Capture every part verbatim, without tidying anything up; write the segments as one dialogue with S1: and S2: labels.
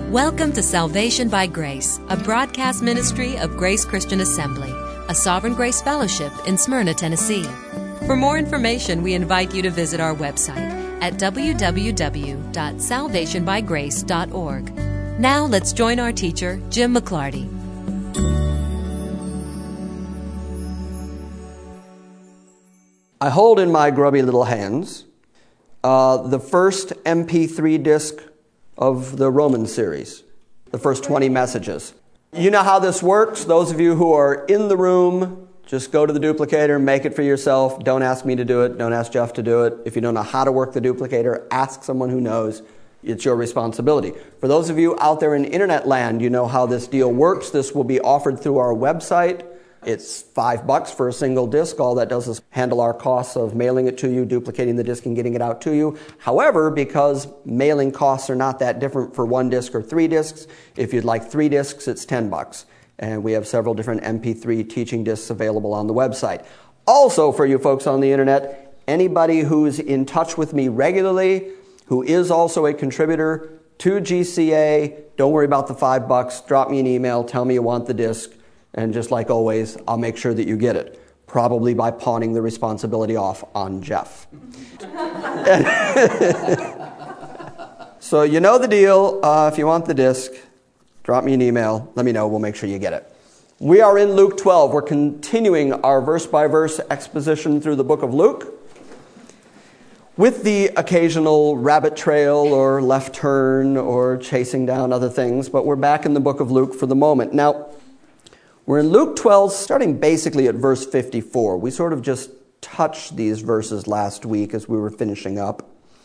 S1: Welcome to Salvation by Grace, a broadcast ministry of Grace Christian Assembly, a Sovereign Grace Fellowship in Smyrna, Tennessee. For more information, we invite you to visit our website at w w w dot salvation by grace dot org. Now let's join our teacher, Jim McClarty.
S2: I hold in my grubby little hands uh, the first M P three disc of the Romans series, the first twenty messages. You know how this works. Those of you who are in the room, just go to the duplicator, make it for yourself. Don't ask me to do it. Don't ask Jeff to do it. If you don't know how to work the duplicator, ask someone who knows. It's your responsibility. For those of you out there in internet land, you know how this deal works. This will be offered through our website. It's five bucks for a single disc. All that does is handle our costs of mailing it to you, duplicating the disc, and getting it out to you. However, because mailing costs are not that different for one disc or three discs, if you'd like three discs, it's ten bucks. And we have several different M P three teaching discs available on the website. Also, for you folks on the internet, anybody who's in touch with me regularly, who is also a contributor to G C A, don't worry about the five bucks. Drop me an email, tell me you want the disc. And just like always, I'll make sure that you get it, probably by pawning the responsibility off on Jeff. So you know the deal. Uh, if you want the disc, drop me an email. Let me know. We'll make sure you get it. We are in Luke twelve. We're continuing our verse-by-verse exposition through the book of Luke, with the occasional rabbit trail or left turn or chasing down other things. But we're back in the book of Luke for the moment. Now, we're in Luke twelve, starting basically at verse fifty-four. We sort of just touched these verses last week as we were finishing up.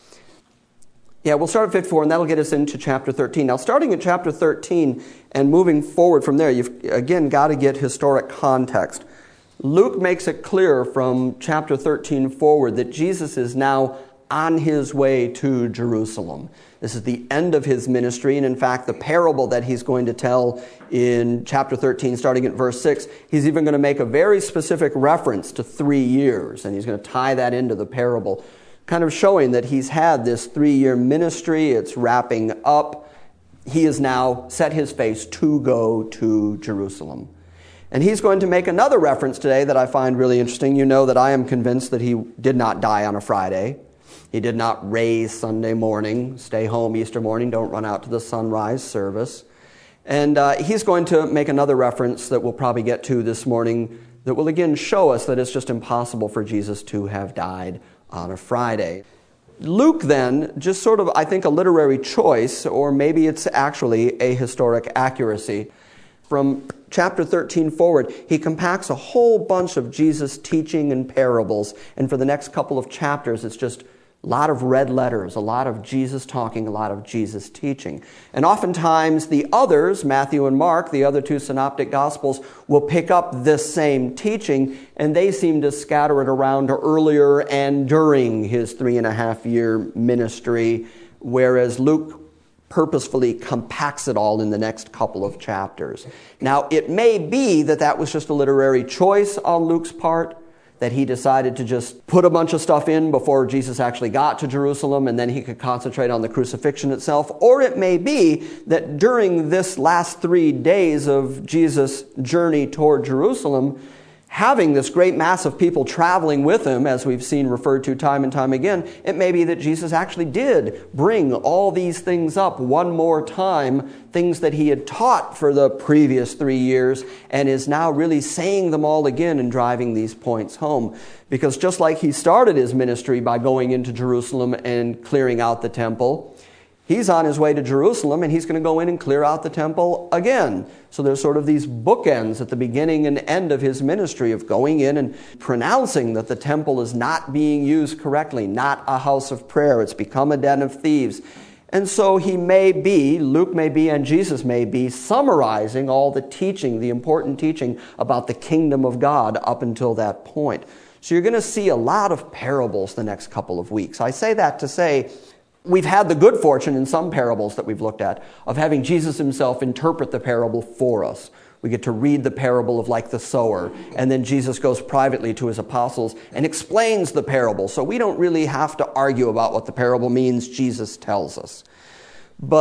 S2: Yeah, we'll start at fifty-four, and that'll get us into chapter thirteen. Now, starting at chapter thirteen and moving forward from there, you've, again, got to get historic context. Luke makes it clear from chapter thirteen forward that Jesus is now on his way to Jerusalem. This is the end of his ministry, and in fact, the parable that he's going to tell in chapter thirteen, starting at verse six, he's even going to make a very specific reference to three years, and he's going to tie that into the parable, kind of showing that he's had this three-year ministry, it's wrapping up. He has now set his face to go to Jerusalem. And he's going to make another reference today that I find really interesting. You know that I am convinced that he did not die on a Friday. He did not raise Sunday morning, stay home Easter morning, don't run out to the sunrise service. And uh, he's going to make another reference that we'll probably get to this morning that will again show us that it's just impossible for Jesus to have died on a Friday. Luke then, just sort of, I think, a literary choice, or maybe it's actually a historic accuracy. From chapter thirteen forward, he compacts a whole bunch of Jesus' teaching and parables. And for the next couple of chapters, it's just a lot of red letters, a lot of Jesus talking, a lot of Jesus teaching. And oftentimes the others, Matthew and Mark, the other two synoptic gospels, will pick up this same teaching, and they seem to scatter it around earlier and during his three and a half year ministry, whereas Luke purposefully compacts it all in the next couple of chapters. Now, it may be that that was just a literary choice on Luke's part, that he decided to just put a bunch of stuff in before Jesus actually got to Jerusalem, and then he could concentrate on the crucifixion itself. Or it may be that during this last three days of Jesus' journey toward Jerusalem, having this great mass of people traveling with him, as we've seen referred to time and time again, it may be that Jesus actually did bring all these things up one more time, things that he had taught for the previous three years, and is now really saying them all again and driving these points home. Because just like he started his ministry by going into Jerusalem and clearing out the temple, he's on his way to Jerusalem, and he's going to go in and clear out the temple again. So there's sort of these bookends at the beginning and end of his ministry of going in and pronouncing that the temple is not being used correctly, not a house of prayer. It's become a den of thieves. And so he may be, Luke may be, and Jesus may be summarizing all the teaching, the important teaching about the kingdom of God up until that point. So you're going to see a lot of parables the next couple of weeks. I say that to say, we've had the good fortune in some parables that we've looked at of having Jesus himself interpret the parable for us. We get to read the parable of like the sower, and then Jesus goes privately to his apostles and explains the parable. So we don't really have to argue about what the parable means. Jesus tells us. But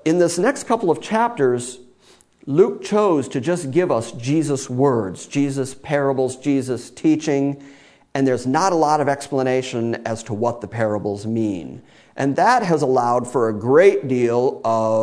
S2: in this next couple of chapters, Luke chose to just give us Jesus' words, Jesus' parables, Jesus' teaching, and there's not a lot of explanation as to what the parables mean. And that has allowed for a great deal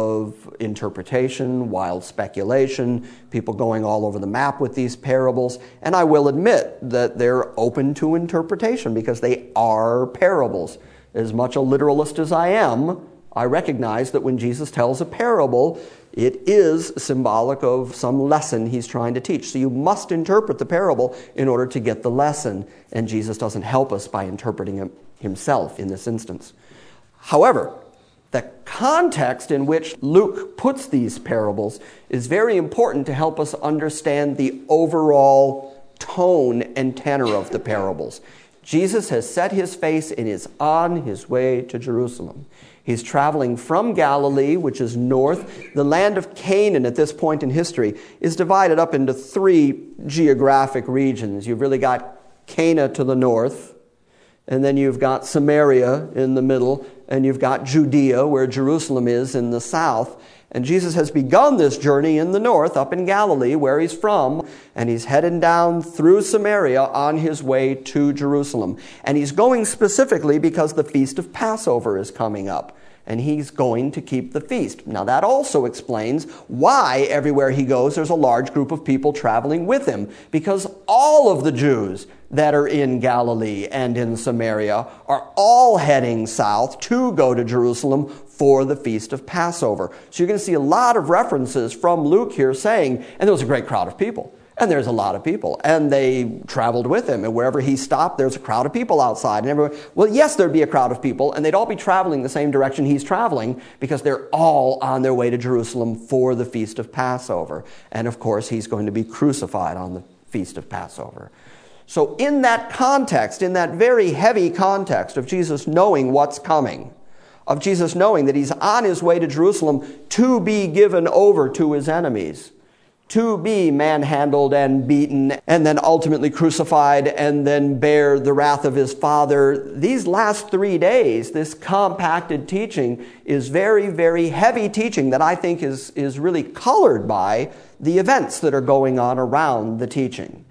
S2: of interpretation, wild speculation, people going all over the map with these parables. And I will admit that they're open to interpretation because they are parables. As much a literalist as I am, I recognize that when Jesus tells a parable, it is symbolic of some lesson he's trying to teach. So you must interpret the parable in order to get the lesson. And Jesus doesn't help us by interpreting it himself in this instance. However, the context in which Luke puts these parables is very important to help us understand the overall tone and tenor of the parables. Jesus has set his face and is on his way to Jerusalem. He's traveling from Galilee, which is north. The land of Canaan at this point in history is divided up into three geographic regions. You've really got Cana to the north, and then you've got Samaria in the middle, and you've got Judea, where Jerusalem is, in the south. And Jesus has begun this journey in the north, up in Galilee, where he's from, and he's heading down through Samaria on his way to Jerusalem. And he's going specifically because the Feast of Passover is coming up, and he's going to keep the feast. Now, that also explains why everywhere he goes there's a large group of people traveling with him, because all of the Jews that are in Galilee and in Samaria are all heading south to go to Jerusalem for the Feast of Passover. So you're going to see a lot of references from Luke here saying, and there was a great crowd of people. And there's a lot of people. And they traveled with him. And wherever he stopped, there's a crowd of people outside. And everyone, well, yes, there'd be a crowd of people. And they'd all be traveling the same direction he's traveling because they're all on their way to Jerusalem for the Feast of Passover. And of course, he's going to be crucified on the Feast of Passover. So in that context, in that very heavy context of Jesus knowing what's coming, of Jesus knowing that he's on his way to Jerusalem to be given over to his enemies, to be manhandled and beaten, and then ultimately crucified, and then bear the wrath of his Father. These last three days, this compacted teaching is very, very heavy teaching that I think is, is really colored by the events that are going on around the teaching.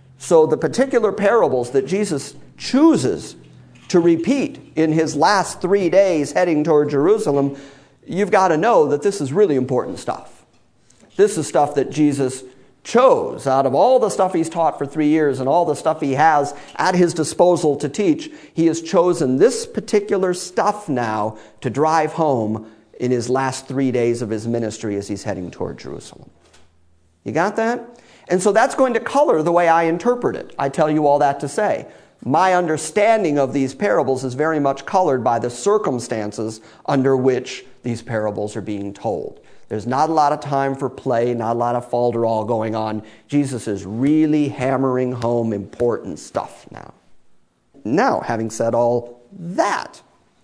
S2: So the particular parables that Jesus chooses to repeat in his last three days heading toward Jerusalem, you've got to know that this is really important stuff. This is stuff that Jesus chose out of all the stuff he's taught for three years and all the stuff he has at his disposal to teach. He has chosen this particular stuff now to drive home in his last three days of his ministry as he's heading toward Jerusalem. You got that? And so that's going to color the way I interpret it. I tell you all that to say, my understanding of these parables is very much colored by the circumstances under which these parables are being told. There's not a lot of time for play, not a lot of falderall going on. Jesus is really hammering home important stuff now. Now, having said all that,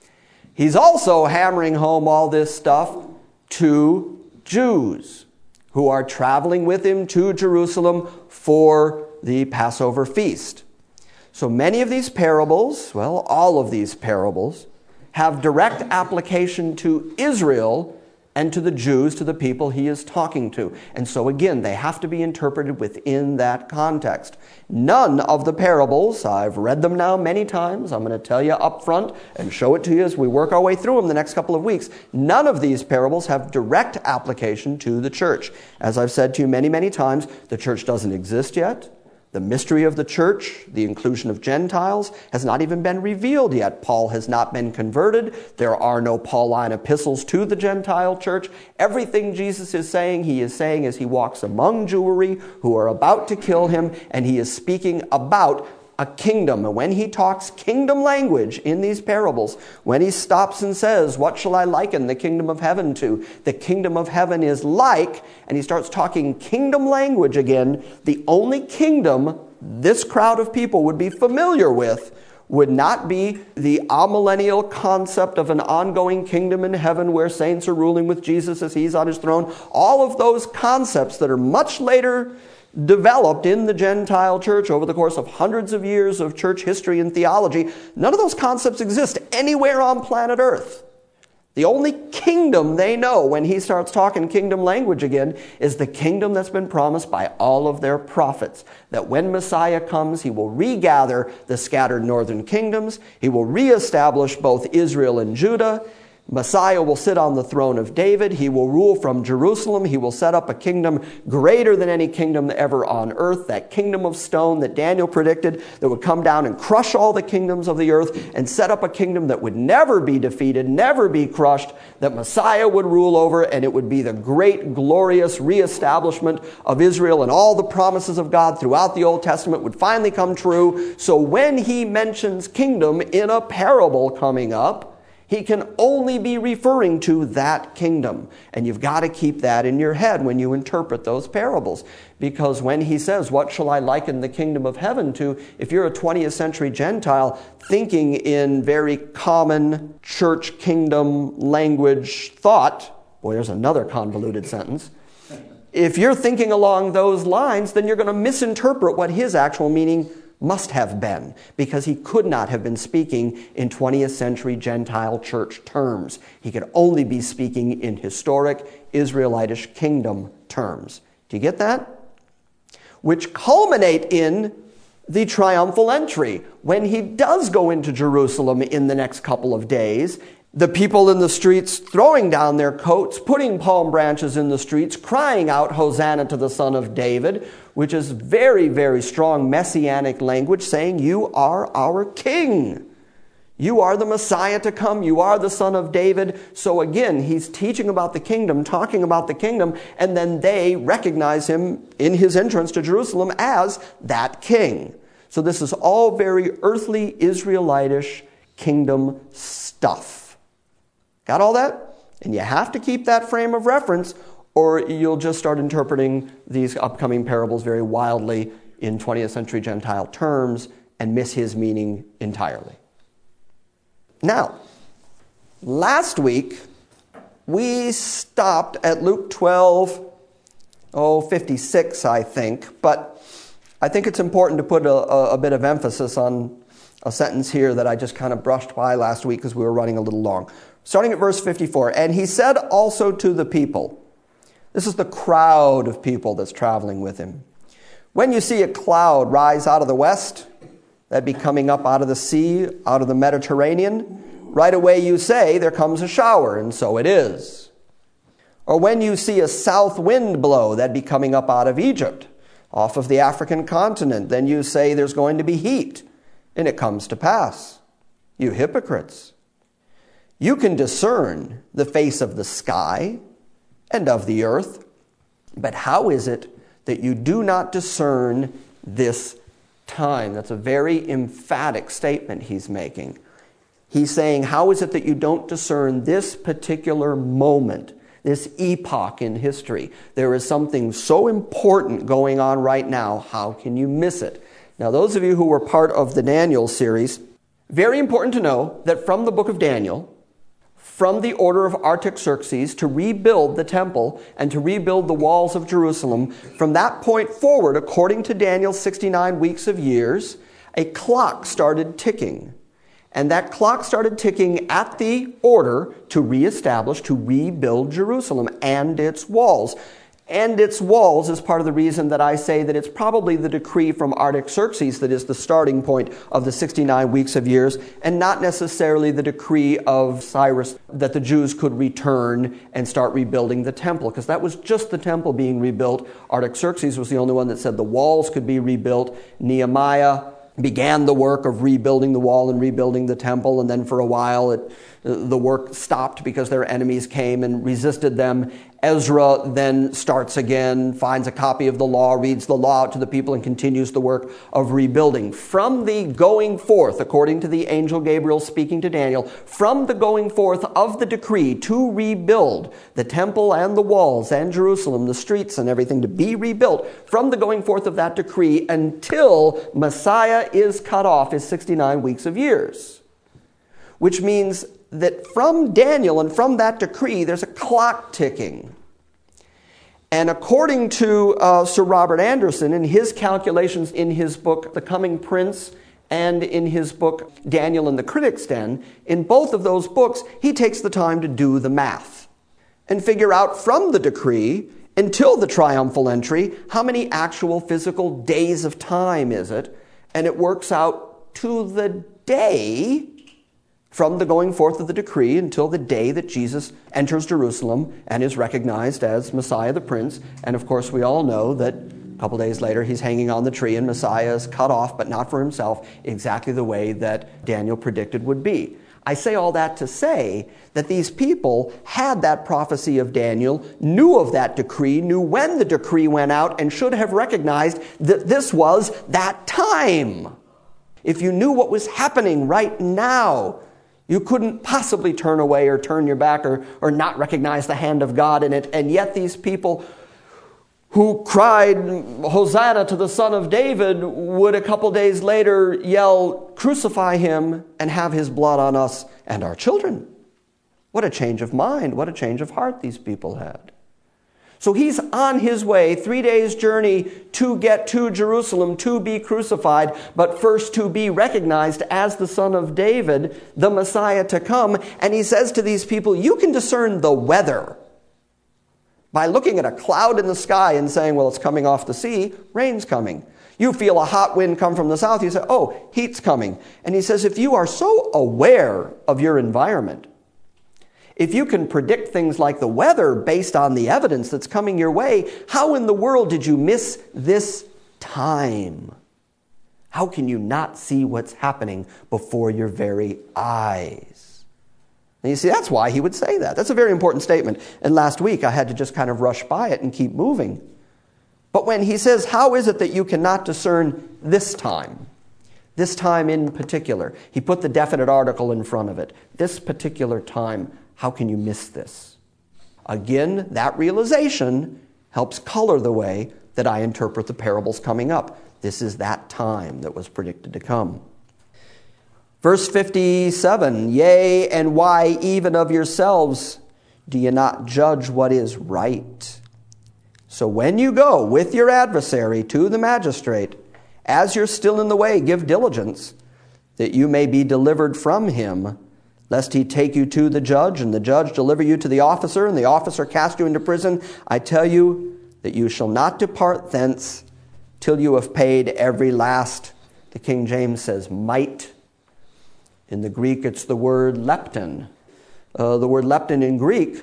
S2: he's also hammering home all this stuff to Jews who are traveling with him to Jerusalem for the Passover feast. So many of these parables, well, all of these parables, have direct application to Israel and to the Jews, to the people he is talking to. And so again, they have to be interpreted within that context. None of the parables, I've read them now many times, I'm going to tell you up front and show it to you as we work our way through them the next couple of weeks. None of these parables have direct application to the church. As I've said to you many, many times, the church doesn't exist yet. The mystery of the church, the inclusion of Gentiles, has not even been revealed yet. Paul has not been converted. There are no Pauline epistles to the Gentile church. Everything Jesus is saying, he is saying as he walks among Jewry who are about to kill him, and he is speaking about a kingdom. And when he talks kingdom language in these parables, when he stops and says, what shall I liken the kingdom of heaven to? The kingdom of heaven is like, and he starts talking kingdom language again, the only kingdom this crowd of people would be familiar with would not be the amillennial concept of an ongoing kingdom in heaven where saints are ruling with Jesus as he's on his throne. All of those concepts that are much later developed in the Gentile church over the course of hundreds of years of church history and theology, none of those concepts exist anywhere on planet Earth. The only kingdom they know when he starts talking kingdom language again is the kingdom that's been promised by all of their prophets. That when Messiah comes, he will regather the scattered northern kingdoms. He will reestablish both Israel and Judah. Messiah will sit on the throne of David. He will rule from Jerusalem. He will set up a kingdom greater than any kingdom ever on earth. That kingdom of stone that Daniel predicted that would come down and crush all the kingdoms of the earth and set up a kingdom that would never be defeated, never be crushed, that Messiah would rule over, and it would be the great, glorious reestablishment of Israel, and all the promises of God throughout the Old Testament would finally come true. So when he mentions kingdom in a parable coming up, he can only be referring to that kingdom. And you've got to keep that in your head when you interpret those parables. Because when he says, what shall I liken the kingdom of heaven to? If you're a twentieth century Gentile thinking in very common church kingdom language thought, boy, there's another convoluted sentence. If you're thinking along those lines, then you're going to misinterpret what his actual meaning must have been, because he could not have been speaking in twentieth century Gentile church terms. He could only be speaking in historic Israelitish kingdom terms. Do you get that? Which culminate in the triumphal entry, when he does go into Jerusalem in the next couple of days. The people in the streets throwing down their coats, putting palm branches in the streets, crying out, Hosanna to the Son of David, which is very, very strong messianic language saying, you are our King. You are the Messiah to come. You are the Son of David. So again, he's teaching about the kingdom, talking about the kingdom, and then they recognize him in his entrance to Jerusalem as that king. So this is all very earthly Israelitish kingdom stuff. Got all that? And you have to keep that frame of reference, or you'll just start interpreting these upcoming parables very wildly in twentieth century Gentile terms and miss his meaning entirely. Now, last week, we stopped at Luke twelve, oh, fifty-six, I think, but I think it's important to put a, a, a bit of emphasis on a sentence here that I just kind of brushed by last week because we were running a little long. Starting at verse fifty-four, and he said also to the people, this is the crowd of people that's traveling with him, when you see a cloud rise out of the west, that be coming up out of the sea, out of the Mediterranean, right away you say, there comes a shower, and so it is. Or when you see a south wind blow, that be coming up out of Egypt, off of the African continent, then you say there's going to be heat, and it comes to pass. You hypocrites! You can discern the face of the sky and of the earth, but how is it that you do not discern this time? That's a very emphatic statement he's making. He's saying, how is it that you don't discern this particular moment, this epoch in history? There is something so important going on right now. How can you miss it? Now, those of you who were part of the Daniel series, very important to know that from the book of Daniel, from the order of Artaxerxes to rebuild the temple and to rebuild the walls of Jerusalem, from that point forward, according to Daniel's sixty-nine weeks of years, a clock started ticking. And that clock started ticking at the order to reestablish, to rebuild Jerusalem and its walls. And its walls is part of the reason that I say that it's probably the decree from Artaxerxes that is the starting point of the sixty-nine weeks of years, and not necessarily the decree of Cyrus that the Jews could return and start rebuilding the temple, because that was just the temple being rebuilt. Artaxerxes was the only one that said the walls could be rebuilt. Nehemiah began the work of rebuilding the wall and rebuilding the temple, and then for a while it, the work stopped because their enemies came and resisted them. Ezra then starts again, finds a copy of the law, reads the law out to the people, and continues the work of rebuilding. From the going forth, according to the angel Gabriel speaking to Daniel, from the going forth of the decree to rebuild the temple and the walls and Jerusalem, the streets and everything to be rebuilt, from the going forth of that decree until Messiah is cut off is sixty-nine weeks of years. Which means that from Daniel and from that decree, there's a clock ticking. And according to uh, Sir Robert Anderson, in his calculations in his book, The Coming Prince and in his book, Daniel and the Critic's Den. In both of those books, he takes the time to do the math and figure out from the decree until the triumphal entry, how many actual physical days of time is it? And it works out to the day from the going forth of the decree until the day that Jesus enters Jerusalem and is recognized as Messiah the Prince. And of course, we all know that a couple days later, he's hanging on the tree and Messiah is cut off, but not for himself, exactly the way that Daniel predicted would be. I say all that to say that these people had that prophecy of Daniel, knew of that decree, knew when the decree went out, and should have recognized that this was that time. If you knew what was happening right now, you couldn't possibly turn away or turn your back or, or not recognize the hand of God in it. And yet these people who cried, Hosanna to the Son of David, would a couple days later yell, crucify him and have his blood on us and our children. What a change of mind, what a change of heart these people had. So he's on his way, three days' journey to get to Jerusalem, to be crucified, but first to be recognized as the Son of David, the Messiah to come. And he says to these people, you can discern the weather by looking at a cloud in the sky and saying, well, it's coming off the sea, rain's coming. You feel a hot wind come from the south, you say, oh, heat's coming. And he says, if you are so aware of your environment, if you can predict things like the weather based on the evidence that's coming your way, how in the world did you miss this time? How can you not see what's happening before your very eyes? And you see, that's why he would say that. That's a very important statement. And last week, I had to just kind of rush by it and keep moving. But when he says, how is it that you cannot discern this time? This time in particular. He put the definite article in front of it. This particular time, how can you miss this? Again, that realization helps color the way that I interpret the parables coming up. This is that time that was predicted to come. Verse fifty-seven, yea, and why even of yourselves do ye not judge what is right? So when you go with your adversary to the magistrate, as you're still in the way, give diligence, that you may be delivered from him, lest he take you to the judge, and the judge deliver you to the officer, and the officer cast you into prison. I tell you that you shall not depart thence till you have paid every last, the King James says, mite. In the Greek, it's the word lepton. Uh, the word lepton in Greek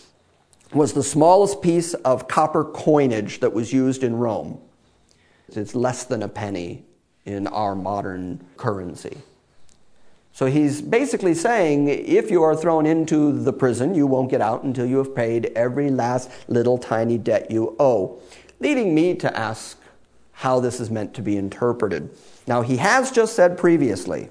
S2: was the smallest piece of copper coinage that was used in Rome. It's less than a penny in our modern currency. So he's basically saying, if you are thrown into the prison, you won't get out until you have paid every last little tiny debt you owe. Leading me to ask how this is meant to be interpreted. Now, he has just said previously,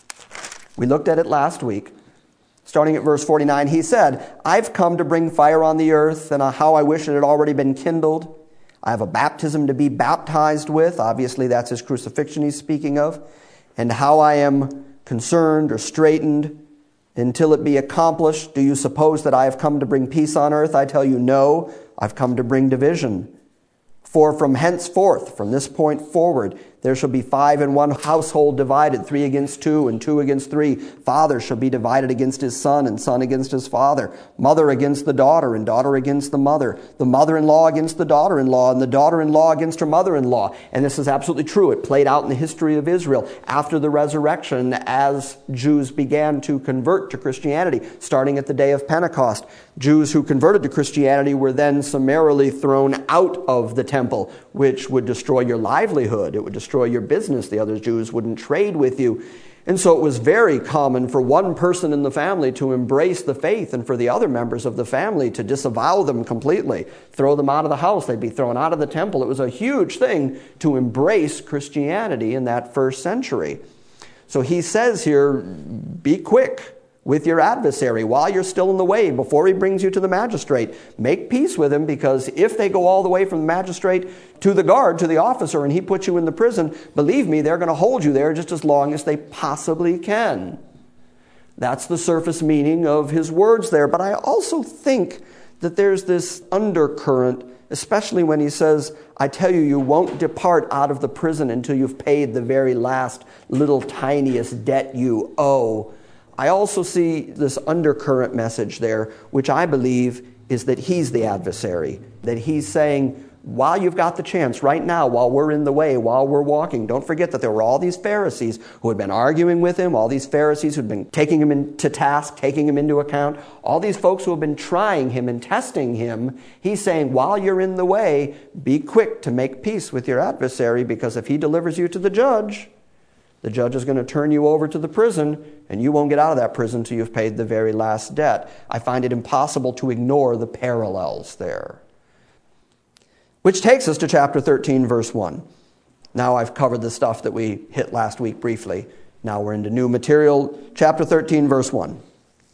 S2: we looked at it last week, starting at verse forty-nine, he said, I've come to bring fire on the earth, and how I wish it had already been kindled. I have a baptism to be baptized with. Obviously, that's his crucifixion he's speaking of. And how I am concerned or straitened until it be accomplished. Do you suppose that I have come to bring peace on earth? I tell you, no, I've come to bring division. For from henceforth, from this point forward, there shall be five in one household divided, three against two and two against three. Father shall be divided against his son and son against his father. Mother against the daughter and daughter against the mother. The mother-in-law against the daughter-in-law and the daughter-in-law against her mother-in-law. And this is absolutely true. It played out in the history of Israel after the resurrection as Jews began to convert to Christianity, starting at the day of Pentecost. Jews who converted to Christianity were then summarily thrown out of the temple, which would destroy your livelihood. It would destroy your business. The other Jews wouldn't trade with you. And so it was very common for one person in the family to embrace the faith and for the other members of the family to disavow them completely, throw them out of the house. They'd be thrown out of the temple. It was a huge thing to embrace Christianity in that first century. So he says here, be quick with your adversary while you're still in the way, before he brings you to the magistrate. Make peace with him, because if they go all the way from the magistrate to the guard, to the officer, and he puts you in the prison, believe me, they're going to hold you there just as long as they possibly can. That's the surface meaning of his words there. But I also think that there's this undercurrent especially when he says, I tell you, you won't depart out of the prison until you've paid the very last little tiniest debt you owe. I also see this undercurrent message there, which I believe is that he's the adversary, that he's saying, while you've got the chance, right now, while we're in the way, while we're walking, don't forget that there were all these Pharisees who had been arguing with him, all these Pharisees who'd been taking him into task, taking him into account, all these folks who have been trying him and testing him. He's saying, while you're in the way, be quick to make peace with your adversary, because if he delivers you to the judge, the judge is going to turn you over to the prison, and you won't get out of that prison until you've paid the very last debt. I find it impossible to ignore the parallels there. Which takes us to chapter thirteen, verse one. Now I've covered the stuff that we hit last week briefly. Now we're into new material. Chapter thirteen, verse one.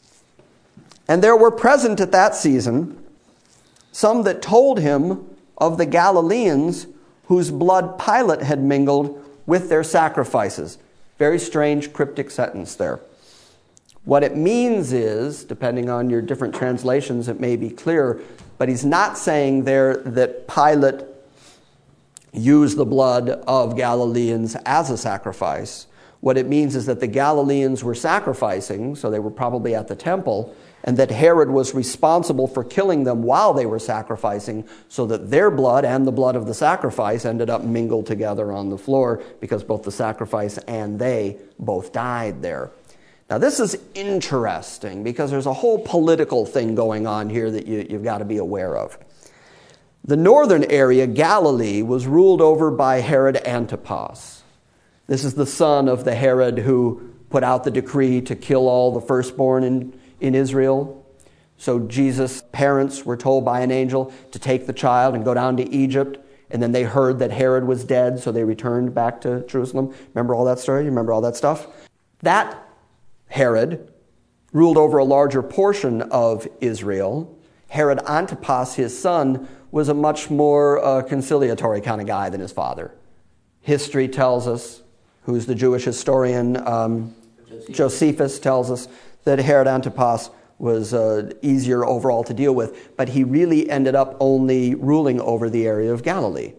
S2: And there were present at that season some that told him of the Galileans whose blood Pilate had mingled with their sacrifices. Very strange, cryptic sentence there. What it means is, depending on your different translations, it may be clear, but he's not saying there that Pilate used the blood of Galileans as a sacrifice. What it means is that the Galileans were sacrificing, so they were probably at the temple, and that Herod was responsible for killing them while they were sacrificing, so that their blood and the blood of the sacrifice ended up mingled together on the floor, because both the sacrifice and they both died there. Now, this is interesting because there's a whole political thing going on here that you, you've got to be aware of. The northern area, Galilee, was ruled over by Herod Antipas. This is the son of the Herod who put out the decree to kill all the firstborn in, in Israel. So Jesus' parents were told by an angel to take the child and go down to Egypt. And then they heard that Herod was dead, so they returned back to Jerusalem. Remember all that story? You remember all that stuff? That Herod ruled over a larger portion of Israel. Herod Antipas, his son, was a much more uh, conciliatory kind of guy than his father. History tells us, who's the Jewish historian, um, Josephus. Josephus tells us that Herod Antipas was uh, easier overall to deal with, but he really ended up only ruling over the area of Galilee.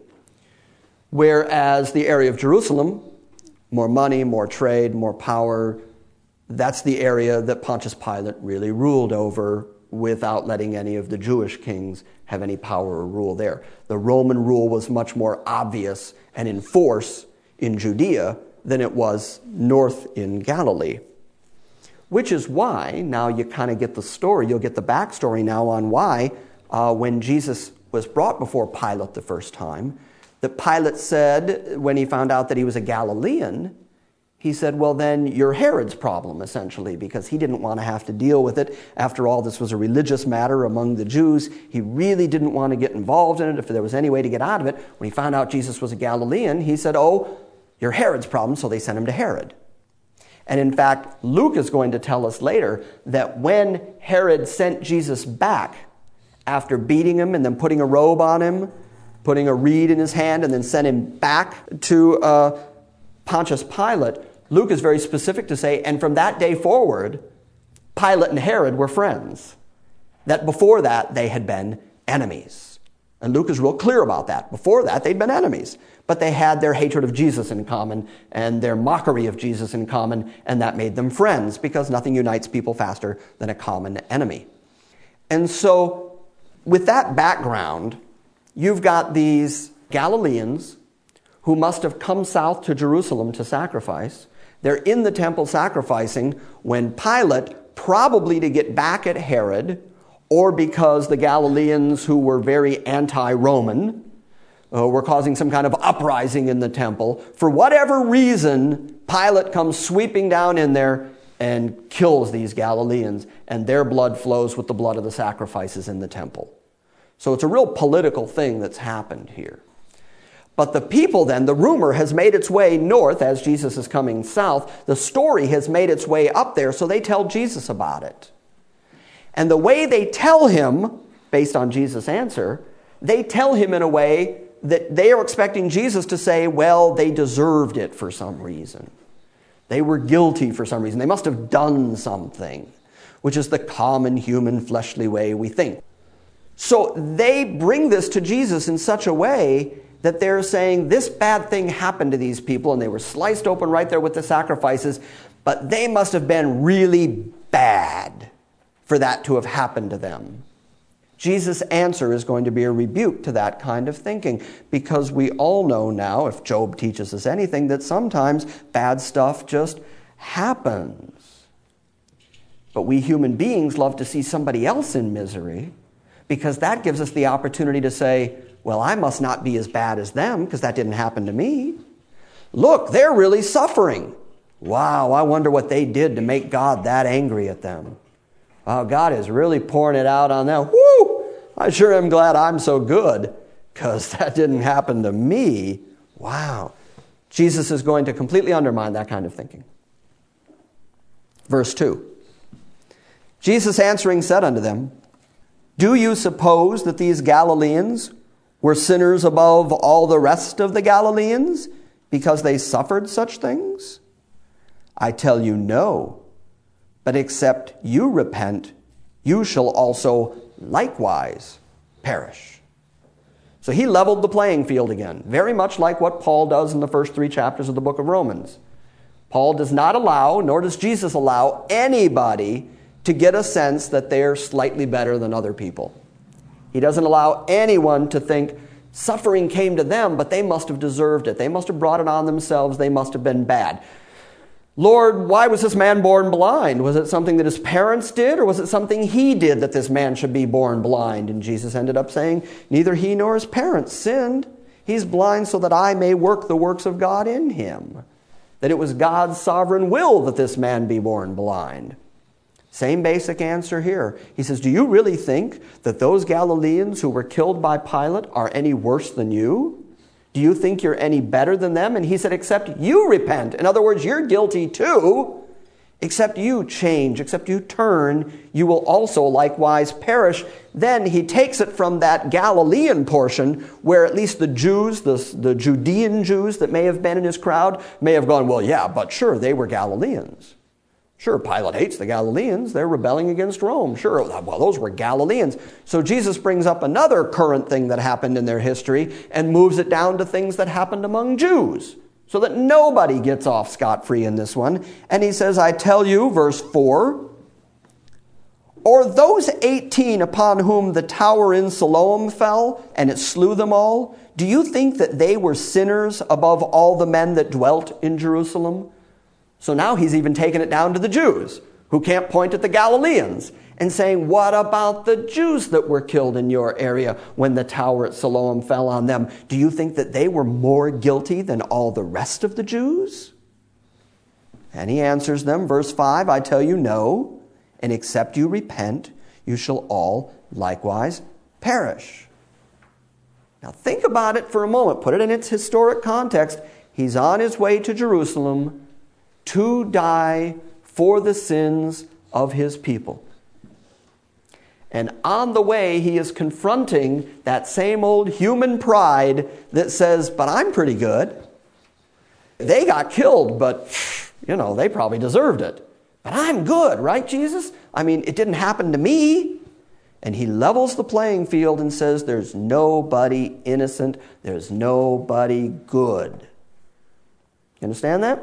S2: Whereas the area of Jerusalem, more money, more trade, more power, that's the area that Pontius Pilate really ruled over without letting any of the Jewish kings have any power or rule there. The Roman rule was much more obvious and in force in Judea than it was north in Galilee. Which is why, now you kind of get the story, you'll get the backstory now on why, uh, when Jesus was brought before Pilate the first time, that Pilate said, when he found out that he was a Galilean, he said, well, then you're Herod's problem, essentially, because he didn't want to have to deal with it. After all, this was a religious matter among the Jews. He really didn't want to get involved in it if there was any way to get out of it. When he found out Jesus was a Galilean, he said, oh, you're Herod's problem, so they sent him to Herod. And in fact, Luke is going to tell us later that when Herod sent Jesus back after beating him and then putting a robe on him, putting a reed in his hand, and then sent him back to uh, Pontius Pilate, Luke is very specific to say, and from that day forward, Pilate and Herod were friends. That before that, they had been enemies. And Luke is real clear about that. Before that, they'd been enemies. But they had their hatred of Jesus in common and their mockery of Jesus in common, and that made them friends, because nothing unites people faster than a common enemy. And so, with that background, you've got these Galileans who must have come south to Jerusalem to sacrifice. They're in the temple sacrificing when Pilate, probably to get back at Herod, or because the Galileans who were very anti-Roman uh, were causing some kind of uprising in the temple, for whatever reason, Pilate comes sweeping down in there and kills these Galileans, and their blood flows with the blood of the sacrifices in the temple. So it's a real political thing that's happened here. But the people then, the rumor has made its way north as Jesus is coming south. The story has made its way up there, so they tell Jesus about it. And the way they tell him, based on Jesus' answer, they tell him in a way that they are expecting Jesus to say, well, they deserved it for some reason. They were guilty for some reason. They must have done something, which is the common human fleshly way we think. So they bring this to Jesus in such a way that they're saying this bad thing happened to these people and they were sliced open right there with the sacrifices, but they must have been really bad for that to have happened to them. Jesus' answer is going to be a rebuke to that kind of thinking, because we all know now, if Job teaches us anything, that sometimes bad stuff just happens. But we human beings love to see somebody else in misery, because that gives us the opportunity to say, well, I must not be as bad as them because that didn't happen to me. Look, they're really suffering. Wow, I wonder what they did to make God that angry at them. Wow, God is really pouring it out on them. Woo! I sure am glad I'm so good because that didn't happen to me. Wow. Jesus is going to completely undermine that kind of thinking. Verse two. Jesus answering said unto them, do you suppose that these Galileans were sinners above all the rest of the Galileans because they suffered such things? I tell you no, but except you repent, you shall also likewise perish. So he leveled the playing field again, very much like what Paul does in the first three chapters of the book of Romans. Paul does not allow, nor does Jesus allow, anybody to get a sense that they're slightly better than other people. He doesn't allow anyone to think suffering came to them, but they must have deserved it. They must have brought it on themselves. They must have been bad. Lord, why was this man born blind? Was it something that his parents did, or was it something he did that this man should be born blind? And Jesus ended up saying, neither he nor his parents sinned. He's blind so that I may work the works of God in him. That it was God's sovereign will that this man be born blind. Same basic answer here. He says, do you really think that those Galileans who were killed by Pilate are any worse than you? Do you think you're any better than them? And he said, except you repent. In other words, you're guilty too. Except you change, except you turn, you will also likewise perish. Then he takes it from that Galilean portion where at least the Jews, the, the Judean Jews that may have been in his crowd, may have gone, well, yeah, but sure, they were Galileans. Sure, Pilate hates the Galileans. They're rebelling against Rome. Sure, well, those were Galileans. So Jesus brings up another current thing that happened in their history and moves it down to things that happened among Jews so that nobody gets off scot-free in this one. And he says, I tell you, verse four, or those eighteen upon whom the tower in Siloam fell and it slew them all, do you think that they were sinners above all the men that dwelt in Jerusalem? So now he's even taken it down to the Jews who can't point at the Galileans and saying, what about the Jews that were killed in your area when the tower at Siloam fell on them? Do you think that they were more guilty than all the rest of the Jews? And he answers them, verse five, I tell you no, and except you repent, you shall all likewise perish. Now think about it for a moment. Put it in its historic context. He's on his way to Jerusalem to die for the sins of his people. And on the way, he is confronting that same old human pride that says, but I'm pretty good. They got killed, but, you know, they probably deserved it. But I'm good, right, Jesus? I mean, it didn't happen to me. And he levels the playing field and says, there's nobody innocent. There's nobody good. You understand that?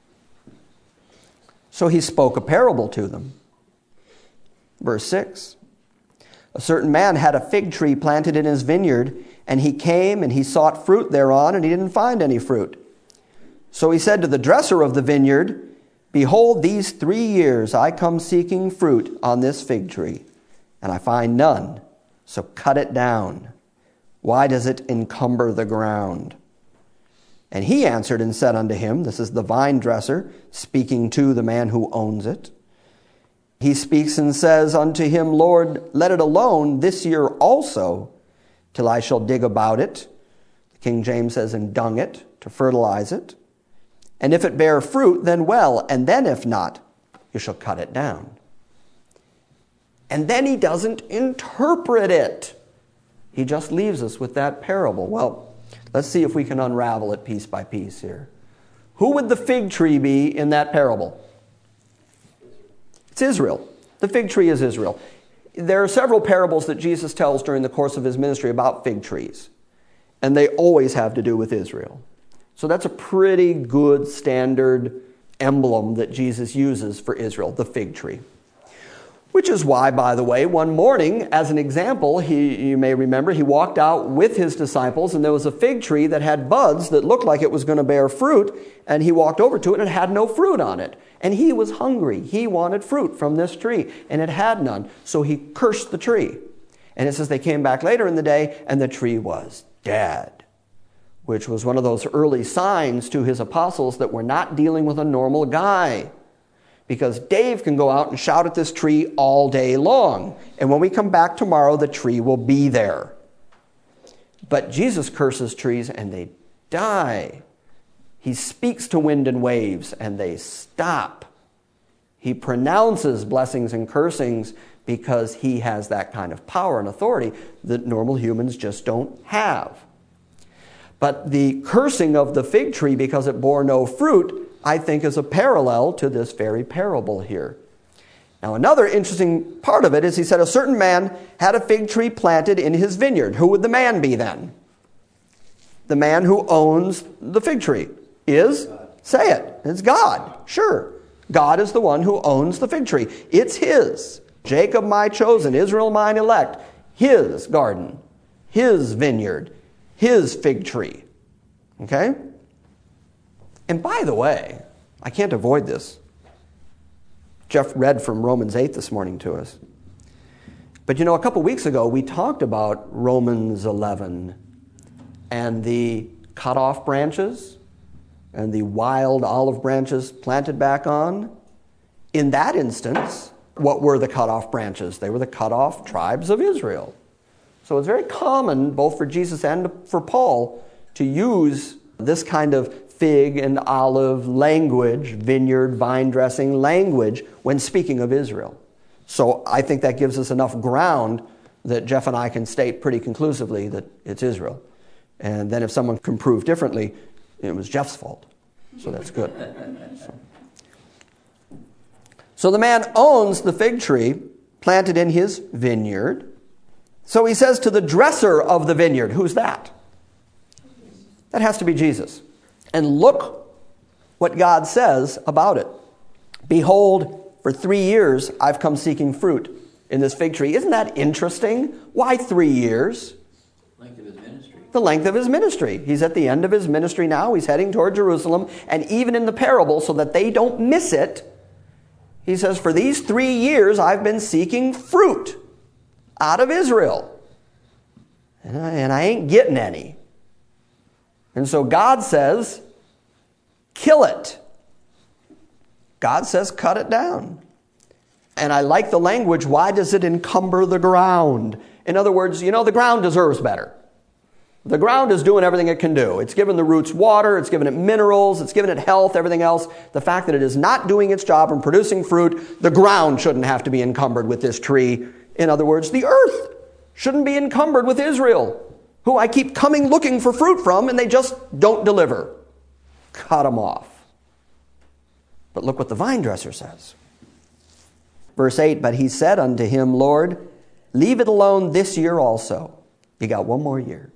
S2: So he spoke a parable to them. Verse six. A certain man had a fig tree planted in his vineyard, and he came and he sought fruit thereon, and he didn't find any fruit. So he said to the dresser of the vineyard, behold, these three years I come seeking fruit on this fig tree, and I find none. So cut it down. Why does it encumber the ground? And he answered and said unto him, this is the vine dresser speaking to the man who owns it. He speaks and says unto him, Lord, let it alone this year also, till I shall dig about it. The King James says, and dung it, to fertilize it. And if it bear fruit, then well, and then if not, you shall cut it down. And then he doesn't interpret it. He just leaves us with that parable. Well, let's see if we can unravel it piece by piece here. Who would the fig tree be in that parable? It's Israel. The fig tree is Israel. There are several parables that Jesus tells during the course of his ministry about fig trees, and they always have to do with Israel. So that's a pretty good standard emblem that Jesus uses for Israel, the fig tree. Which is why, by the way, one morning, as an example, he, you may remember, he walked out with his disciples, and there was a fig tree that had buds that looked like it was going to bear fruit, and he walked over to it and it had no fruit on it. And he was hungry. He wanted fruit from this tree, and it had none. So he cursed the tree. And it says they came back later in the day, and the tree was dead, which was one of those early signs to his apostles that we're not dealing with a normal guy. Because Dave can go out and shout at this tree all day long. And when we come back tomorrow, the tree will be there. But Jesus curses trees and they die. He speaks to wind and waves and they stop. He pronounces blessings and cursings because he has that kind of power and authority that normal humans just don't have. But the cursing of the fig tree because it bore no fruit, I think, is a parallel to this very parable here. Now, another interesting part of it is he said a certain man had a fig tree planted in his vineyard. Who would the man be then? The man who owns the fig tree is, say it, it's God. Sure. God is the one who owns the fig tree. It's his. Jacob my chosen, Israel mine elect. His garden, his vineyard, his fig tree. Okay? And by the way, I can't avoid this. Jeff read from Romans eight this morning to us. But you know, a couple weeks ago, we talked about Romans eleven and the cut off branches and the wild olive branches planted back on. In that instance, what were the cut off branches? They were the cut off tribes of Israel. So it's very common, both for Jesus and for Paul, to use this kind of fig and olive language, vineyard, vine dressing language, when speaking of Israel. So I think that gives us enough ground that Jeff and I can state pretty conclusively that it's Israel. And then if someone can prove differently, it was Jeff's fault. So that's good. So, so the man owns the fig tree planted in his vineyard. So he says to the dresser of the vineyard, who's that? That has to be Jesus. And look what God says about it. Behold, for three years I've come seeking fruit in this fig tree. Isn't that interesting? Why three years?
S3: Length of his ministry.
S2: The length of his ministry. He's at the end of his ministry now. He's heading toward Jerusalem. And even in the parable, so that they don't miss it, he says, for these three years I've been seeking fruit out of Israel. And I, and I ain't getting any. And so God says, kill it. God says, cut it down. And I like the language, why does it encumber the ground? In other words, you know, the ground deserves better. The ground is doing everything it can do. It's given the roots water, it's given it minerals, it's given it health, everything else. The fact that it is not doing its job and producing fruit, the ground shouldn't have to be encumbered with this tree. In other words, the earth shouldn't be encumbered with Israel, who I keep coming looking for fruit from, and they just don't deliver. Cut them off. But look what the vine dresser says. Verse eight, but he said unto him, Lord, leave it alone this year also. You got one more year.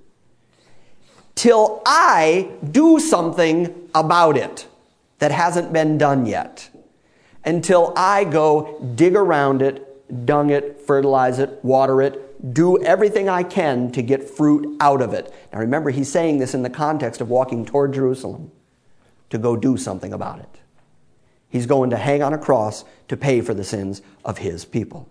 S2: Till I do something about it that hasn't been done yet. Until I go dig around it, dung it, fertilize it, water it, do everything I can to get fruit out of it. Now remember, he's saying this in the context of walking toward Jerusalem to go do something about it. He's going to hang on a cross to pay for the sins of his people.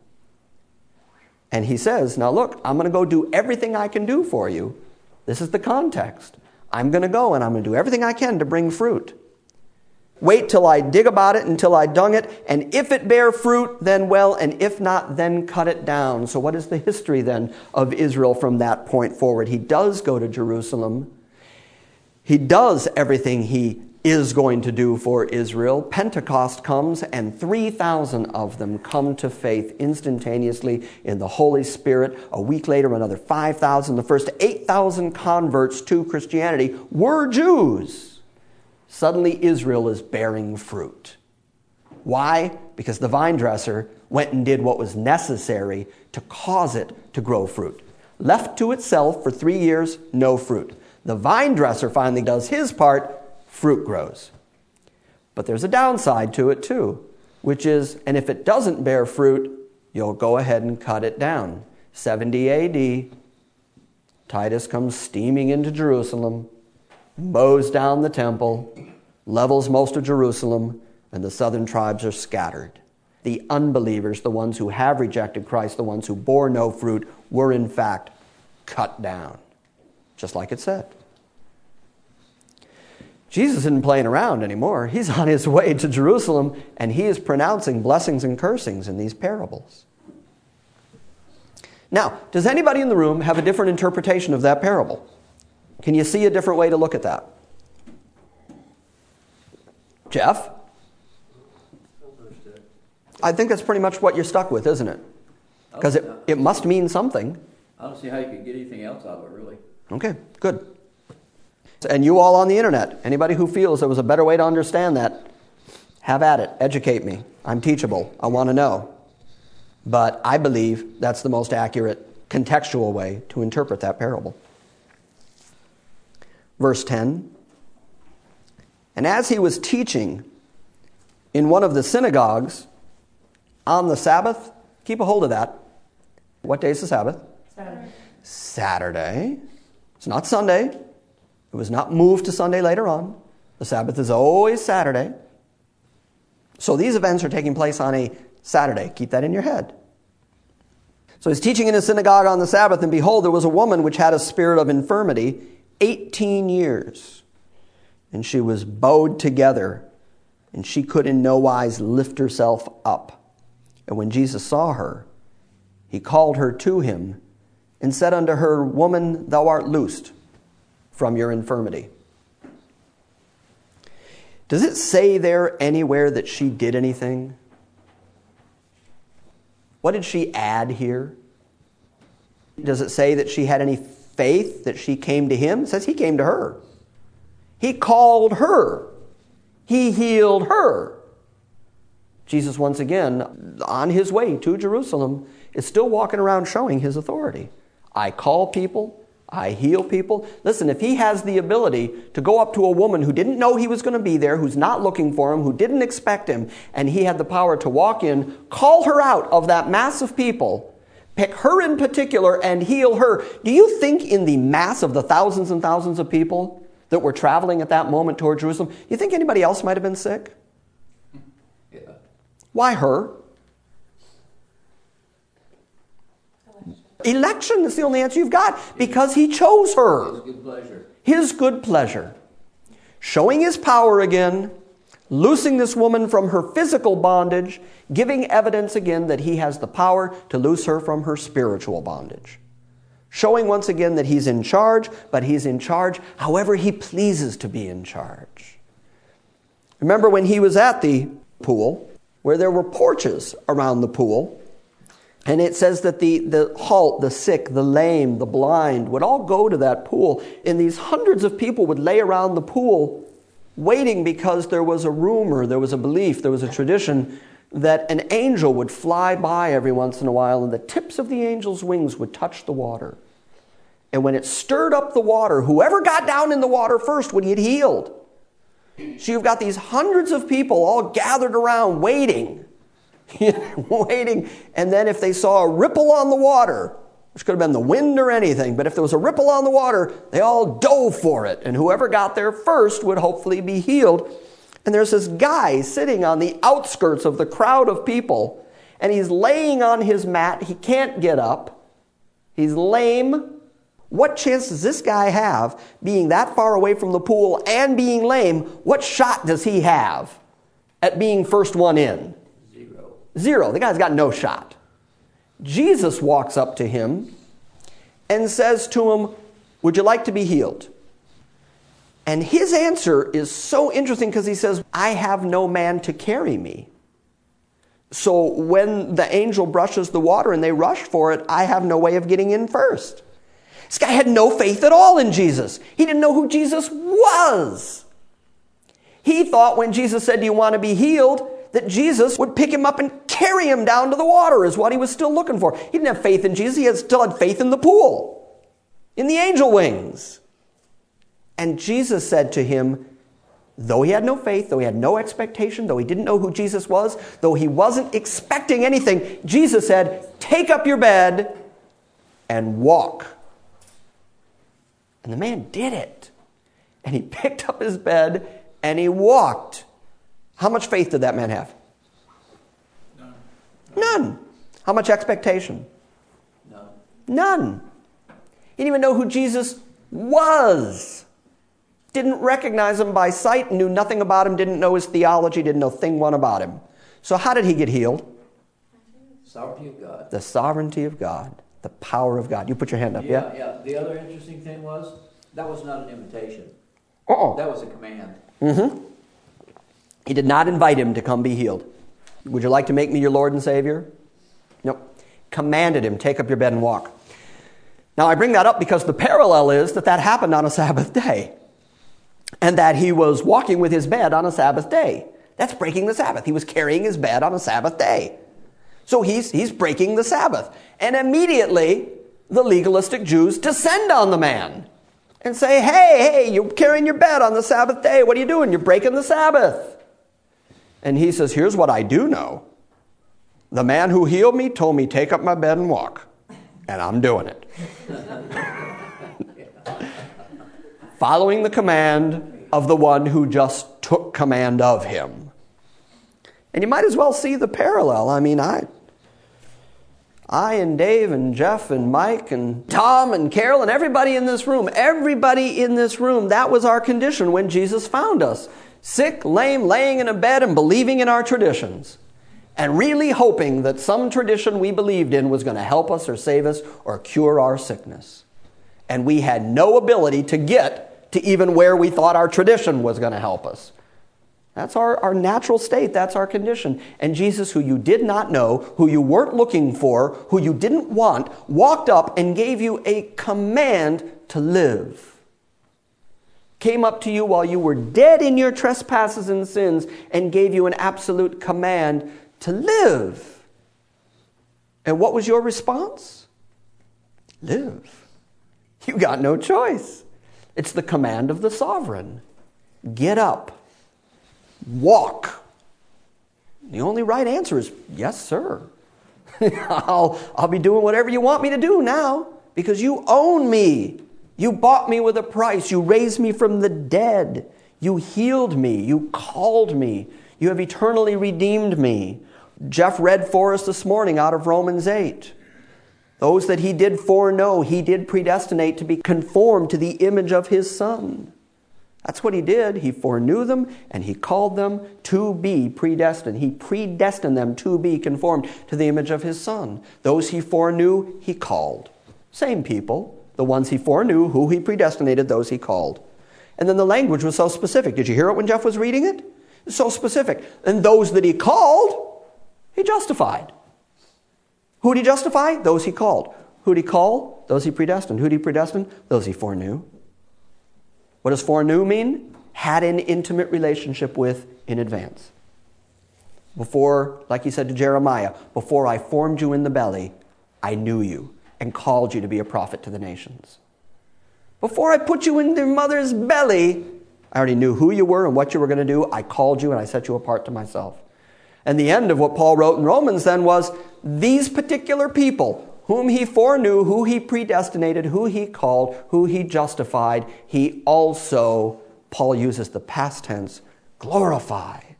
S2: And he says, now look, I'm going to go do everything I can do for you. This is the context. I'm going to go and I'm going to do everything I can to bring fruit. Wait till I dig about it, until I dung it, and if it bear fruit, then well, and if not, then cut it down. So what is the history then of Israel from that point forward? He does go to Jerusalem. He does everything he is going to do for Israel. Pentecost comes, and three thousand of them come to faith instantaneously in the Holy Spirit. A week later, another five thousand. The first eight thousand converts to Christianity were Jews. Suddenly Israel is bearing fruit. Why? Because the vine dresser went and did what was necessary to cause it to grow fruit. Left to itself for three years, no fruit. The vine dresser finally does his part, fruit grows. But there's a downside to it too, which is, and if it doesn't bear fruit, you'll go ahead and cut it down. seventy A D, Titus comes steaming into Jerusalem, mows down the temple, levels most of Jerusalem, and the southern tribes are scattered. The unbelievers, the ones who have rejected Christ, the ones who bore no fruit, were in fact cut down, just like it said. Jesus isn't playing around anymore. He's on his way to Jerusalem, and he is pronouncing blessings and cursings in these parables. Now, does anybody in the room have a different interpretation of that parable? Can you see a different way to look at that? Jeff? I think that's pretty much what you're stuck with, isn't it? Because it, it must mean something.
S3: I don't see how you could get anything else out of it, really.
S2: Okay, good. And you all on the internet, anybody who feels there was a better way to understand that, have at it. Educate me. I'm teachable. I want to know. But I believe that's the most accurate contextual way to interpret that parable. Verse ten. And as he was teaching in one of the synagogues on the Sabbath, keep a hold of that. What day is the Sabbath?
S4: Saturday.
S2: Saturday. It's not Sunday. It was not moved to Sunday later on. The Sabbath is always Saturday. So these events are taking place on a Saturday. Keep that in your head. So he's teaching in a synagogue on the Sabbath, and behold, there was a woman which had a spirit of infirmity eighteen years. And she was bowed together, and she could in no wise lift herself up. And when Jesus saw her, he called her to him, and said unto her, Woman, thou art loosed from your infirmity. Does it say there anywhere that she did anything? What did she add here? Does it say that she had any faith, that she came to him? It says he came to her. He called her. He healed her. Jesus, once again, on his way to Jerusalem, is still walking around showing his authority. I call people. I heal people. Listen, if he has the ability to go up to a woman who didn't know he was going to be there, who's not looking for him, who didn't expect him, and he had the power to walk in, call her out of that mass of people, pick her in particular and heal her, do you think in the mass of the thousands and thousands of people that were traveling at that moment toward Jerusalem, you think anybody else might have been sick?
S3: Yeah.
S2: Why her? Election is the only answer you've got, because he chose her.
S3: His good pleasure.
S2: His good pleasure. Showing his power again, loosing this woman from her physical bondage, giving evidence again that he has the power to loose her from her spiritual bondage. Showing once again that he's in charge, but he's in charge however he pleases to be in charge. Remember when he was at the pool, where there were porches around the pool, and it says that the, the halt, the sick, the lame, the blind would all go to that pool. And these hundreds of people would lay around the pool waiting, because there was a rumor, there was a belief, there was a tradition that an angel would fly by every once in a while, and the tips of the angel's wings would touch the water. And when it stirred up the water, whoever got down in the water first would get healed. So you've got these hundreds of people all gathered around waiting. waiting, and then if they saw a ripple on the water, which could have been the wind or anything, but if there was a ripple on the water, they all dove for it, and whoever got there first would hopefully be healed. And there's this guy sitting on the outskirts of the crowd of people, and he's laying on his mat. He can't get up. He's lame. What chance does this guy have, being that far away from the pool and being lame? What shot does he have at being first one in? Zero. The guy's got no shot. Jesus walks up to him and says to him, would you like to be healed? And his answer is so interesting, because he says, I have no man to carry me. So when the angel brushes the water and they rush for it, I have no way of getting in first. This guy had no faith at all in Jesus. He didn't know who Jesus was. He thought when Jesus said, do you want to be healed, that Jesus would pick him up and carry him down to the water is what he was still looking for. He didn't have faith in Jesus. He had still had faith in the pool, in the angel wings. And Jesus said to him, though he had no faith, though he had no expectation, though he didn't know who Jesus was, though he wasn't expecting anything, Jesus said, take up your bed and walk. And the man did it. And he picked up his bed and he walked. How much faith did that man have?
S3: None.
S2: None. How much expectation?
S3: None.
S2: None. He didn't even know who Jesus was. Didn't recognize him by sight, knew nothing about him, didn't know his theology, didn't know a thing one about him. So how did he get healed?
S3: Sovereignty of God.
S2: The sovereignty of God. The power of God. You put your hand up,
S3: Yeah,
S2: yeah?
S3: yeah. The other interesting thing was, that was not an invitation.
S2: Uh-uh.
S3: That was a command.
S2: Mm-hmm. He did not invite him to come be healed. Would you like to make me your Lord and Savior? Nope. Commanded him, take up your bed and walk. Now I bring that up because the parallel is that that happened on a Sabbath day. And that he was walking with his bed on a Sabbath day. That's breaking the Sabbath. He was carrying his bed on a Sabbath day. So he's, he's breaking the Sabbath. And immediately, the legalistic Jews descend on the man and say, hey, hey, you're carrying your bed on the Sabbath day. What are you doing? You're breaking the Sabbath. And he says, here's what I do know. The man who healed me told me, take up my bed and walk. And I'm doing it. Following the command of the one who just took command of him. And you might as well see the parallel. I mean, I, I and Dave and Jeff and Mike and Tom and Carol and everybody in this room, everybody in this room, that was our condition when Jesus found us. Sick, lame, laying in a bed and believing in our traditions. And really hoping that some tradition we believed in was going to help us or save us or cure our sickness. And we had no ability to get to even where we thought our tradition was going to help us. That's our, our natural state. That's our condition. And Jesus, who you did not know, who you weren't looking for, who you didn't want, walked up and gave you a command to live. Came up to you while you were dead in your trespasses and sins and gave you an absolute command to live. And what was your response? Live. You got no choice. It's the command of the sovereign. Get up. Walk. The only right answer is, yes, sir. I'll, I'll be doing whatever you want me to do now because you own me. You bought me with a price. You raised me from the dead. You healed me. You called me. You have eternally redeemed me. Jeff read for us this morning out of Romans eight. Those that he did foreknow, he did predestinate to be conformed to the image of his Son. That's what he did. He foreknew them and he called them to be predestined. He predestined them to be conformed to the image of his Son. Those he foreknew, he called. Same people. The ones he foreknew, who he predestinated, those he called. And then the language was so specific. Did you hear it when Jeff was reading it? It's so specific. And those that he called, he justified. Who did he justify? Those he called. Who did he call? Those he predestined. Who did he predestine? Those he foreknew. What does foreknew mean? Had an intimate relationship with in advance. Before, like he said to Jeremiah, before I formed you in the belly, I knew you and called you to be a prophet to the nations. Before I put you in your mother's belly, I already knew who you were and what you were going to do. I called you and I set you apart to myself. And the end of what Paul wrote in Romans then was, these particular people, whom he foreknew, who he predestinated, who he called, who he justified, he also, Paul uses the past tense, glorified.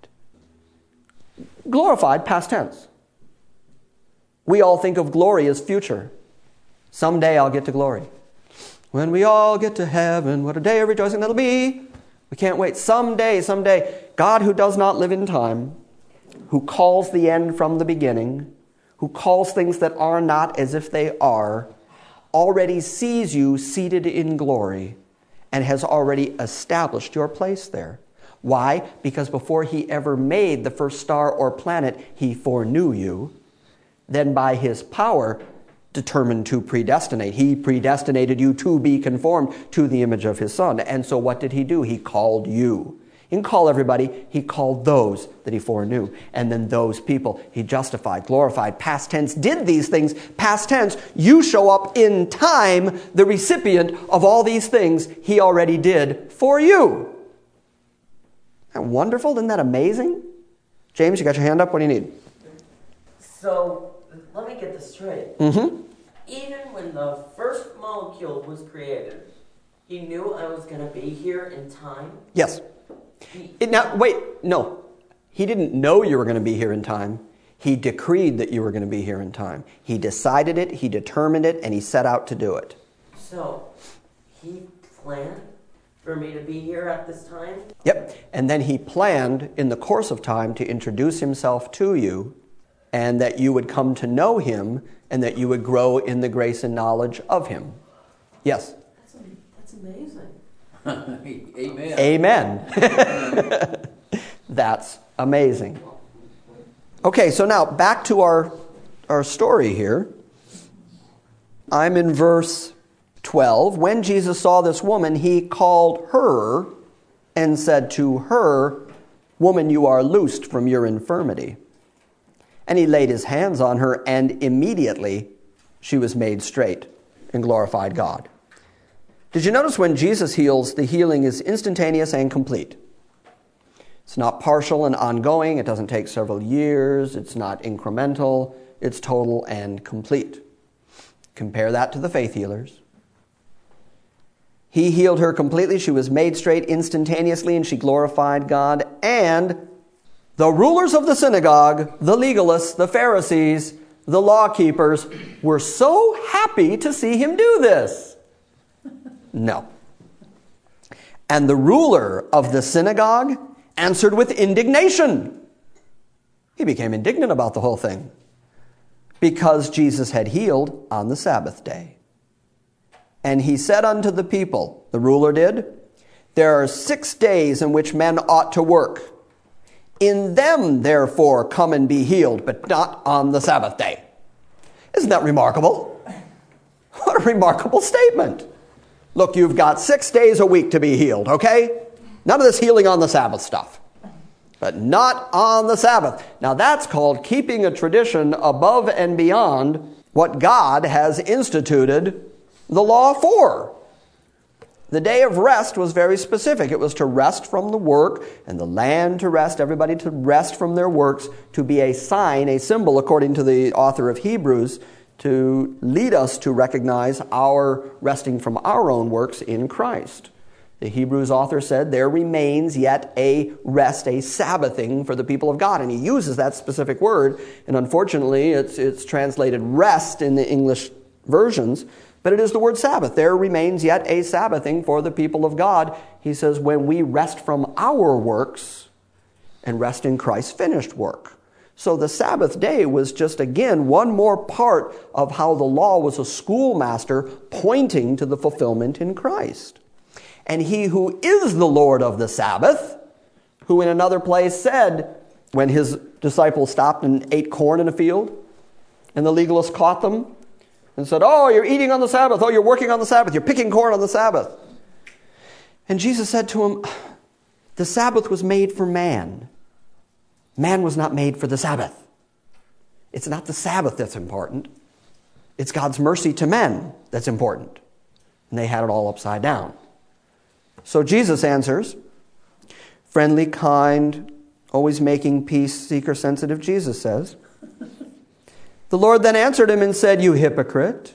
S2: Glorified, past tense. We all think of glory as future. Someday I'll get to glory. When we all get to heaven, what a day of rejoicing that'll be. We can't wait. Someday, someday, God who does not live in time, who calls the end from the beginning, who calls things that are not as if they are, already sees you seated in glory and has already established your place there. Why? Because before he ever made the first star or planet, he foreknew you. Then by his power, determined to predestinate. He predestinated you to be conformed to the image of his Son. And so what did he do? He called you. He didn't call everybody. He called those that he foreknew. And then those people he justified, glorified, past tense, did these things. Past tense, you show up in time, the recipient of all these things he already did for you. Isn't that wonderful? Isn't that amazing? James, you got your hand up? What do you need?
S4: So, let me get this straight.
S2: Mm-hmm.
S4: Even when the first molecule was created, he knew I was going to be here in time?
S2: Yes.
S4: He,
S2: It, now, wait, no. He didn't know you were going to be here in time. He decreed that you were going to be here in time. He decided it, he determined it, and he set out to do it.
S4: So, he planned for me to be here at this time?
S2: Yep. And then he planned in the course of time to introduce himself to you, and that you would come to know him, and that you would grow in the grace and knowledge of him. Yes?
S4: That's, that's amazing.
S3: Amen.
S2: Amen. That's amazing. Okay, so now back to our, our story here. I'm in verse twelve. When Jesus saw this woman, he called her and said to her, "Woman, you are loosed from your infirmity." And he laid his hands on her, and immediately she was made straight and glorified God. Did you notice when Jesus heals, the healing is instantaneous and complete? It's not partial and ongoing. It doesn't take several years. It's not incremental. It's total and complete. Compare that to the faith healers. He healed her completely. She was made straight instantaneously, and she glorified God. And the rulers of the synagogue, the legalists, the Pharisees, the law keepers, were so happy to see him do this. No. And the ruler of the synagogue answered with indignation. He became indignant about the whole thing because Jesus had healed on the Sabbath day. And he said unto the people, the ruler did, "There are six days in which men ought to work. In them, therefore, come and be healed, but not on the Sabbath day." Isn't that remarkable? What a remarkable statement. Look, you've got six days a week to be healed, okay? None of this healing on the Sabbath stuff. But not on the Sabbath. Now that's called keeping a tradition above and beyond what God has instituted the law for. The day of rest was very specific. It was to rest from the work, and the land to rest, everybody to rest from their works, to be a sign, a symbol, according to the author of Hebrews, to lead us to recognize our resting from our own works in Christ. The Hebrews author said, there remains yet a rest, a Sabbathing for the people of God. And he uses that specific word, and unfortunately it's, it's translated rest in the English versions, but it is the word Sabbath. There remains yet a Sabbathing for the people of God. He says, when we rest from our works and rest in Christ's finished work. So the Sabbath day was just, again, one more part of how the law was a schoolmaster pointing to the fulfillment in Christ. And he who is the Lord of the Sabbath, who in another place said, when his disciples stopped and ate corn in a field, and the legalists caught them, and said, "Oh, you're eating on the Sabbath. Oh, you're working on the Sabbath. You're picking corn on the Sabbath." And Jesus said to him, the Sabbath was made for man. Man was not made for the Sabbath. It's not the Sabbath that's important. It's God's mercy to men that's important. And they had it all upside down. So Jesus answers, friendly, kind, always making peace, seeker-sensitive, Jesus says. The Lord then answered him and said, "You hypocrite,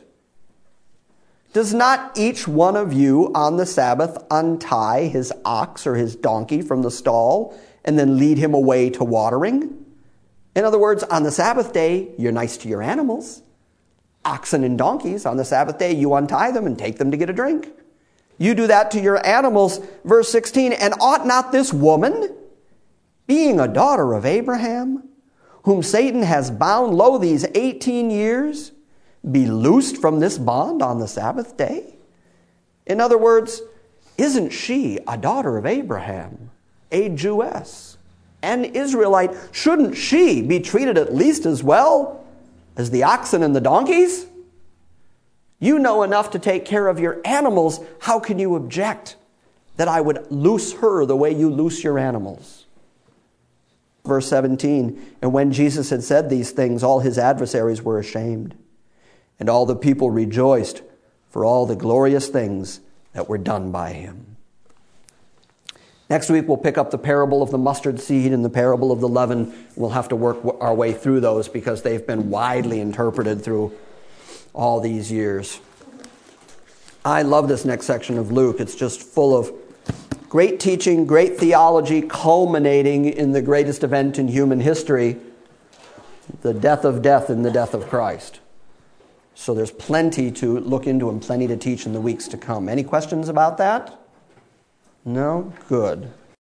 S2: does not each one of you on the Sabbath untie his ox or his donkey from the stall and then lead him away to watering?" In other words, on the Sabbath day, you're nice to your animals. Oxen and donkeys, on the Sabbath day, you untie them and take them to get a drink. You do that to your animals. Verse sixteen, "And ought not this woman, being a daughter of Abraham, whom Satan has bound, lo, these eighteen years, be loosed from this bond on the Sabbath day?" In other words, isn't she a daughter of Abraham, a Jewess, an Israelite? Shouldn't she be treated at least as well as the oxen and the donkeys? You know enough to take care of your animals. How can you object that I would loose her the way you loose your animals. Verse seventeen, and when Jesus had said these things, all his adversaries were ashamed, and all the people rejoiced for all the glorious things that were done by him. Next week, we'll pick up the parable of the mustard seed and the parable of the leaven. We'll have to work our way through those because they've been widely interpreted through all these years. I love this next section of Luke. It's just full of great teaching, great theology, culminating in the greatest event in human history, the death of death and the death of Christ. So there's plenty to look into and plenty to teach in the weeks to come. Any questions about that? No? Good.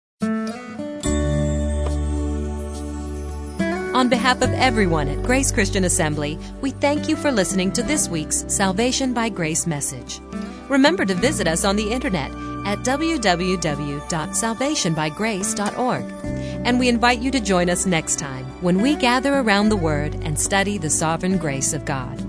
S1: On behalf of everyone at Grace Christian Assembly, we thank you for listening to this week's Salvation by Grace message. Remember to visit us on the internet at w w w dot salvation by grace dot org. And we invite you to join us next time when we gather around the Word and study the sovereign grace of God.